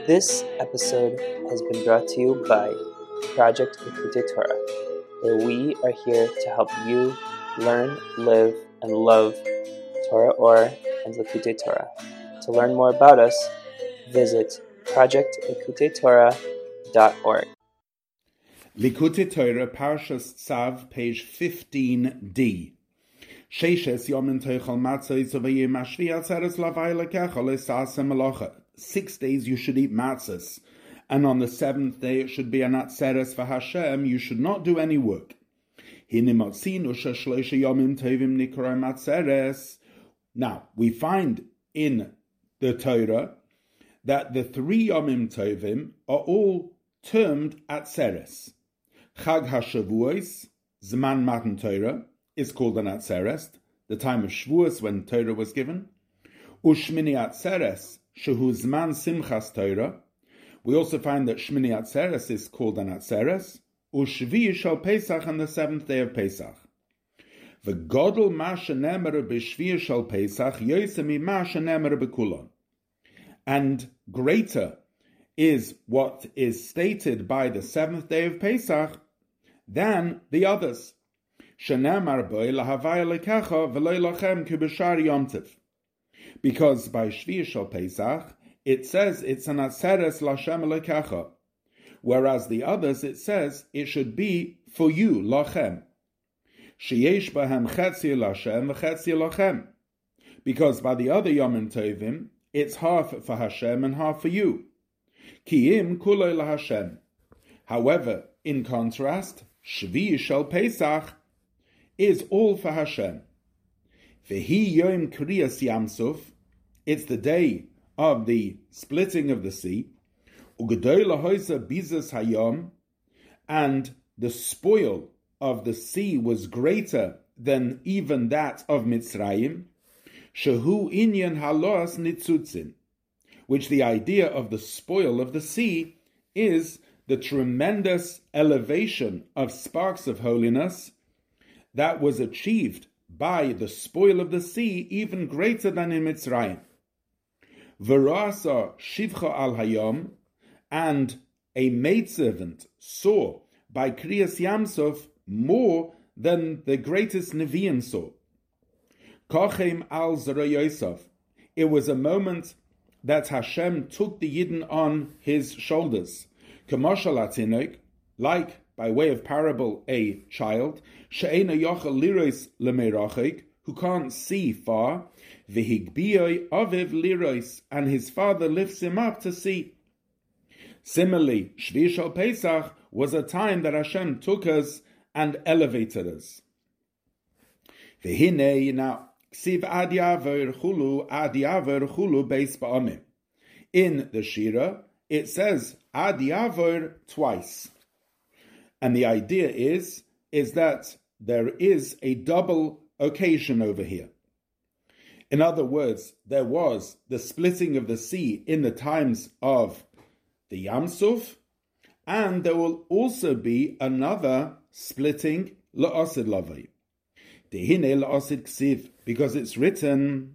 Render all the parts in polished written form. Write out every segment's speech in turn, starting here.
This episode has been brought to you by Project Likutei Torah, where we are here to help you learn, live, and love Torah Or and Likutei Torah. To learn more about us, visit projectlikuteitorah.org. Likutei Torah, Parshas Tzav, page 15d. Sheishes Yomim Teichel Matzah Yisavayim Ashvi Atzeres Lavai Lekecha Le'Saseh Melacha. 6 days you should eat matzahs, and on the 7th day it should be an atzeres for Hashem. You should not do any work. Now, we find in the Torah that the 3 Yomim Tovim are all termed atzeres. Chag HaShavuos, Zman Matan Torah, is called an atzeres, the time of Shavuos when Torah was given. Ushmini atzeres, Shehu Zman Simchas Torah. We also find that Shmini Atzeres is called an Atzeres. Ushvi Shal Pesach, on the 7th day of Pesach. V'godol ma shenemer b'shvi shal Pesach yosemi ma shenemer b'kulon. And greater is what is stated by the 7th day of Pesach than the others. Shenemar boi lahavai lekecha v'loi lachem ki b'shar Yom Tov. Because by Shvi Shal Pesach, it says it's an Atzeres Lashem Lekecha, whereas the others it says it should be for you, Lachem. Sheyesh Bahem Chetzi Lashem v'Chetzi Lachem. Because by the other Yomim Tovim, it's half for Hashem and half for you. Kiim Kuloi LaHashem. However, in contrast, Shvi Shal Pesach is all for Hashem. Vehi Yom Kriyas Yamsuf, it's the day of the splitting of the sea. Ugedoy lahoisa bizas hayom, and the spoil of the sea was greater than even that of Mitzrayim. Shehu inyan halos nitzutzin, which the idea of the spoil of the sea is the tremendous elevation of sparks of holiness that was achieved by the spoil of the sea, even greater than in Mitzrayim. V'rasa shivcha al hayom, and a maidservant saw by Kriyas Yamsuf more than the greatest Nevi'im saw. Kochem al Zera Yosef. It was a moment that Hashem took the Yidden on his shoulders. Kemoshal atinok, like by way of parable, a child, she'ena yochel liros lemerachik, who can't see far, v'higbiyoi aviv liros, and his father lifts him up to see. Similarly, Shvi Shal Pesach was a time that Hashem took us and elevated us. V'hinei, now, ksiv ad yaver chulu beis ba'amim. In the Shira, it says ad yaver twice. And the idea is that there is a double occasion over here. In other words, there was the splitting of the sea in the times of the Yam Suf, and there will also be another splitting la'asid lavai. Dehine la'asid ksiv, because it's written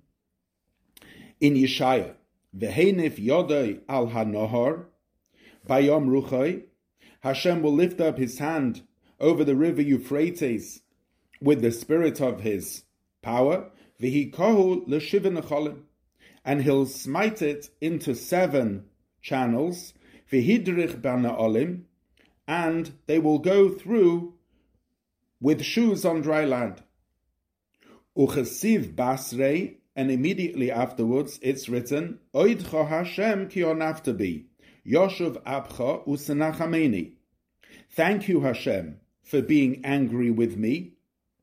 in Yeshaya, v'heinif yodai al hanohar, bayom ruchai, Hashem will lift up his hand over the river Euphrates with the spirit of his power, v'hikohu l'shiva necholim, and he'll smite it into 7 channels, v'hidrich b'na'olim, and they will go through with shoes on dry land. Uchesiv basrei, and immediately afterwards it's written, Oidcha Hashem ki onaftabi, Yoshuv Abcha Usenachameni. Thank you, Hashem, for being angry with me.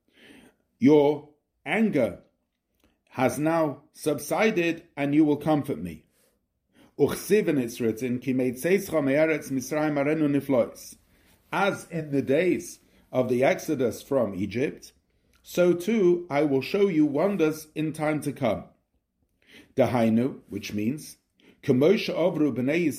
Your anger has now subsided, and you will comfort me. Uchsiv, and it's written, Ki meitzeischa me'eretz Misraim arenu niflois. As in the days of the Exodus from Egypt, so too I will show you wonders in time to come. Dahainu, which means, just like the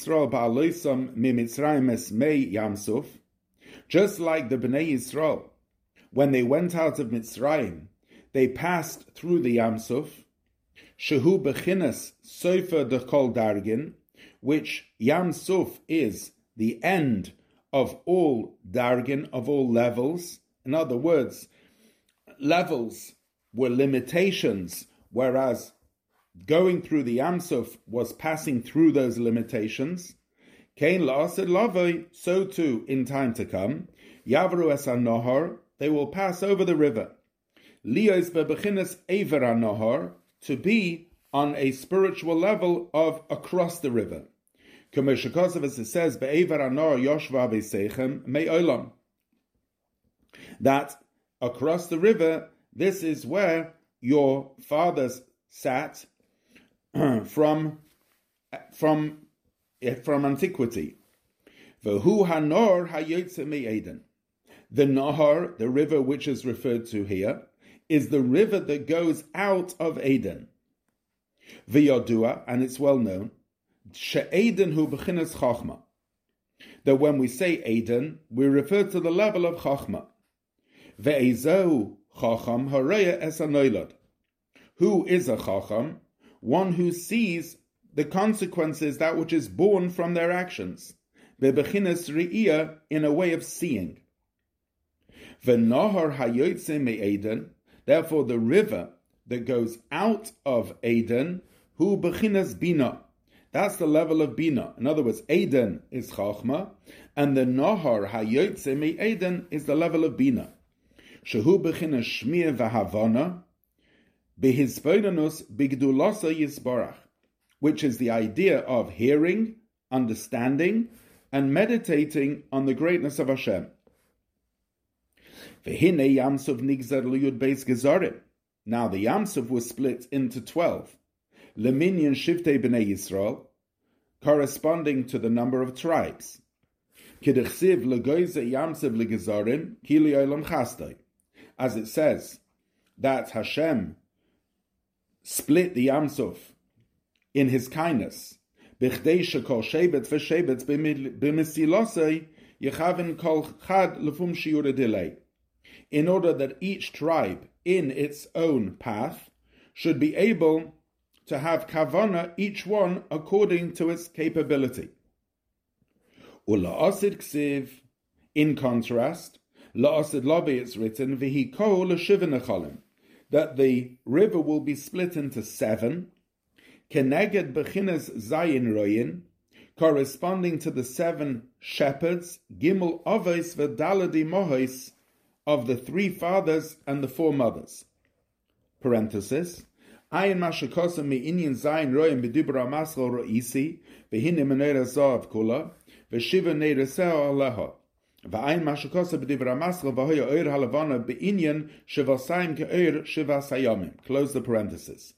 Bnei Yisrael, when they went out of Mitzrayim, they passed through the Yam Suf, Shehu Bechinas Sofer de Kol Dargin, which Yam Suf is the end of all dargin, of all levels. In other words, levels were limitations, whereas going through the Yam Suf was passing through those limitations. Kain la'ased lavoi, so too in time to come, Yavru es hanohar, they will pass over the river. Liyos bebechinas eiver hanohar, to be on a spiritual level of across the river. Kameshakosov, as it says, be'eiver hanohar yoshva beisechem me'olam, that across the river, this is where your fathers sat from antiquity. V'hu hanor hayotze me'eden. The Nahar, the river which is referred to here, is the river that goes out of Eden. V'yodua, and it's well known, she'eden hu b'chinas chachma, that when we say Eden, we refer to the level of chachma. Ve'ezeu chacham hareya es hanoilad. Who is a chacham? One who sees the consequences, that which is born from their actions. Bebechinas re'iyah, in a way of seeing. V'nahar hayotze me'eden, therefore the river that goes out of Eden, hu bechinas bina. That's the level of bina. In other words, Eden is chachma, and the nahar hayotze me'eden is the level of bina. Shehu bechinas shmiya v'havana, behisboinanus bigdulasa yisbarach, which is the idea of hearing, understanding, and meditating on the greatness of Hashem. Now the Yamsuf was split into 12, Leminyan Shiftei B'nei Yisrael, corresponding to the number of tribes. As it says, that Hashem split the Yamsuf in his kindness, in order that each tribe in its own path should be able to have kavana, each one according to its capability. In contrast, la'asid labi, it's written, that the river will be split into 7, keneged bechinas zayin royin, corresponding to the 7 shepherds, gimel avos v'daladi mohos, of the 3 fathers and the 4 mothers. Parenthesis. Ayin mashakosa me'inyan zayin royin b'dibra maschal ro'isi, v'hine menera zav kula, v'shiva neira seo aleha. V'ayin mashakosa b'dibra maschal v'hoya oir halavana be'inyan shivasayim ke'oir shivasayamim. Close the parenthesis.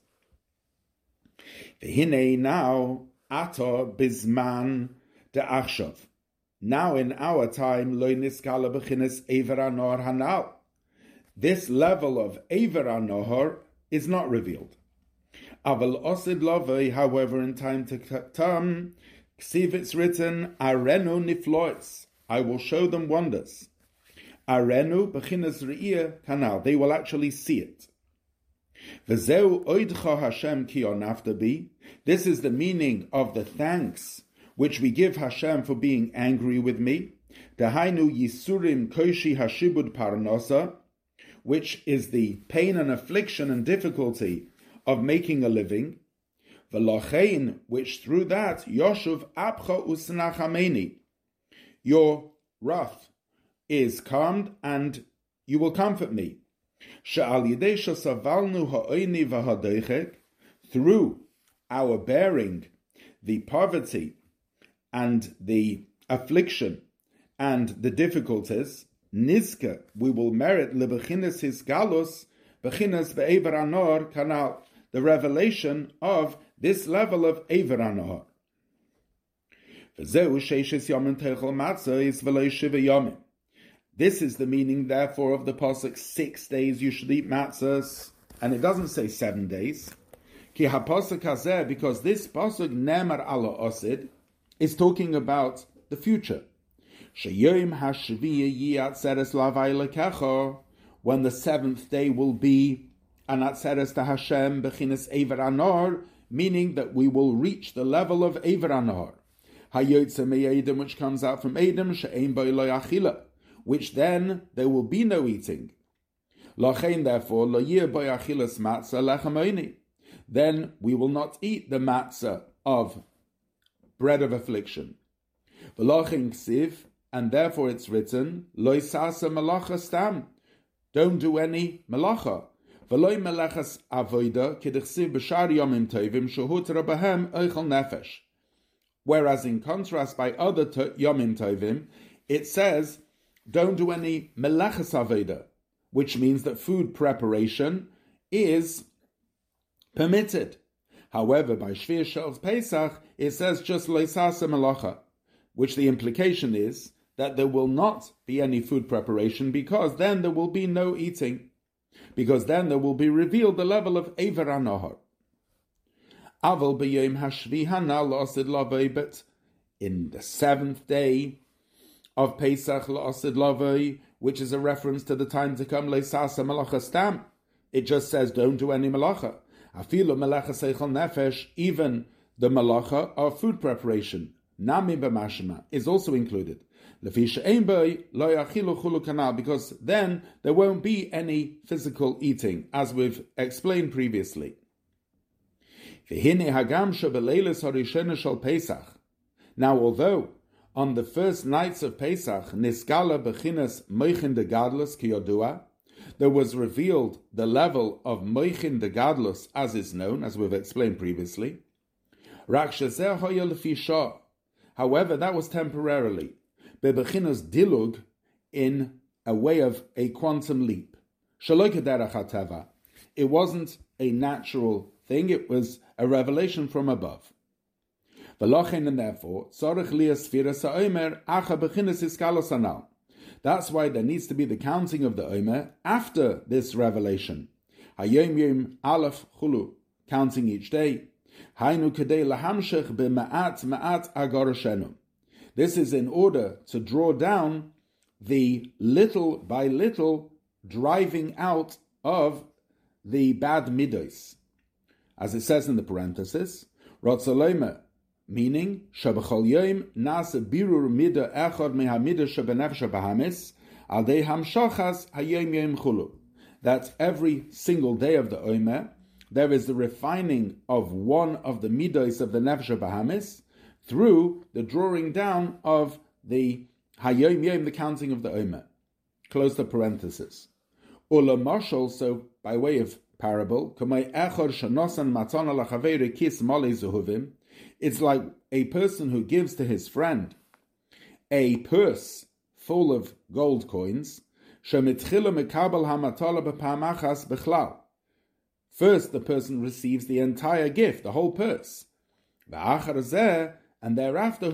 V'hine now, ato bizman de'achshav. Now in our time, lo niskala b'chinas eiver hanor hanal. This level of eiver hanor is not revealed. Aval osid lavei, however, in time to come, ksiv, it's written, arenu niflois, I will show them wonders. Arenu b'chinas re'iyah kanal, they will actually see it. V'zeu oidcha Hashem ki onaftabi, this is the meaning of the thanks which we give Hashem for being angry with me. Dahainu yisurim koshi hashibud parnasa, which is the pain and affliction and difficulty of making a living. V'lachein, which through that, Yoshuv apcha usnachameni, your wrath is calmed and you will comfort me. She'al yidei shesavalnu ha'oini v'hadeichek, through our bearing the poverty and the affliction and the difficulties, nizka, we will merit lebechinas his galus, bechinas ve'ever anor kanal, the revelation of this level of ever anor. V'zeu sheishes yomim teichel matzah is v'lo shiva yomim. This is the meaning, therefore, of the pasuk, 6 days you should eat matzahs, and it doesn't say 7 days. Ki ha-pasuk hazeh, because this pasuk nemar ala osid is talking about the future. Sheyoim hashviya yiatzeres lavai lekecho, when the 7th day will be an atzeres to Hashem bechinas eiver anor meaning that we will reach the level of Eiver HaNahar. Hayotze me'edem, which comes out from Edom, she'ein bo lo achila, which then there will be no eating. Lachein, therefore, lo yir bo achilas matzah lechem oni. Then we will not eat the matzah of bread of affliction. V'lachin ksiv, and therefore it's written, lo sasa malacha stam. Don't do any malacha. V'loi melechas avoida k'dichsiv b'shar yomim tovim shehutra b'hem oichel nefesh. Whereas in contrast by other yomim tovim, it says, don't do any melechas avoida, which means that food preparation is permitted. However, by Shvir Shel Pesach, it says just loisasa malacha, which the implication is that there will not be any food preparation, because then there will be no eating, because then there will be revealed the level of Eiver HaNahar. Aval b'yom hashvi hanal la'asid lavoi, but in the 7th day of Pesach la'asid lavoi, which is a reference to the time to come, le'sasa malacha stam, it just says don't do any malacha. Afilu malacha seichel nefesh, even the malacha of food preparation, nami b'mashma, is also included. Lefi she'ein bo lo yachilu chulu kanal, because then there won't be any physical eating, as we've explained previously. V'hine hagam shebeleilis harishona shel Pesach. Now, although on the first nights of Pesach, niskala bechinas moichin de gadlus ki yodua, there was revealed the level of moichin de gadlus, as is known, as we've explained previously. Rak shezeh hoya lefi shah. However, that was temporarily. Bebechinas dilug, in a way of a quantum leap. Shaloi kederach hateva. It wasn't a natural thing, it was a revelation from above. V'lochen, and therefore, tzorich liyas sfira sa'omer acha bechinas iskalos anal. That's why there needs to be the counting of the Omer after this revelation. Hayom yom aleph chulu, counting each day. Hainu kedei lahamshech b'ma'at ma'at agoroshenu. This is in order to draw down the little by little driving out of the bad midos. As it says in the parenthesis, Rotzaloma, meaning, Shabachol Yom Nasa Birur Mida Echad Mehamida Shabenefesh Bahamis, Aldei Hamshachas Hayom Yom Chulu. That every single day of the Omer, there is the refining of one of the midos of the Nefesh Bahamis through the drawing down of the Hayom Yom, the counting of the Omer. Close the parenthesis. Ula Marshal, so by way of parable, it's like a person who gives to his friend a purse full of gold coins. First, the person receives the entire gift, the whole purse. And thereafter,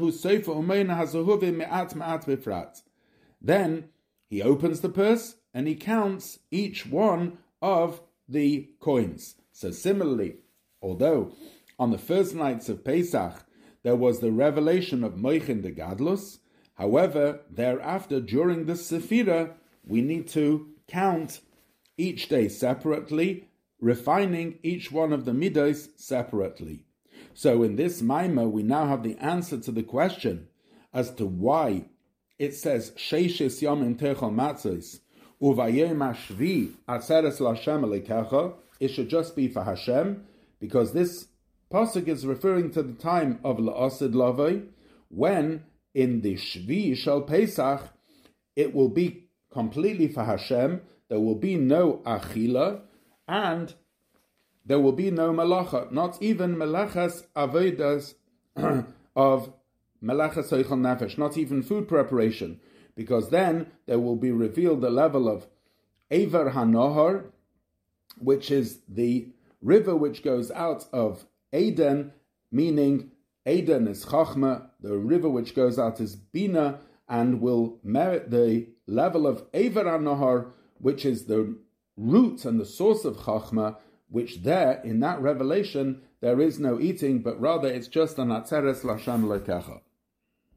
then he opens the purse and he counts each one of the coins. So similarly, although on the first nights of Pesach there was the revelation of Moichin de Gadlus, however, thereafter, during the Sephira, we need to count each day separately, refining each one of the midos separately. So in this Maimah, we now have the answer to the question as to why it says Sheishis Yomim Techol Matzos Uvayom Hashvi Atzeres LaHashem Elokecha. It should just be for Hashem, because this pasuk is referring to the time of La'asid Lavoi, when in the Shvi Shel Pesach it will be completely for Hashem. There will be no achila, and there will be no malacha, not even melachas avodas of melachas seichel nefesh, not even food preparation, because then there will be revealed the level of Eiver HaNahar, which is the river which goes out of Eden, meaning Eden is Chachma, the river which goes out is Bina, and will merit the level of Eiver HaNahar, which is the root and the source of Chachma, which there, in that revelation, there is no eating, but rather it's just an Atzeres LaHashem Elokecha.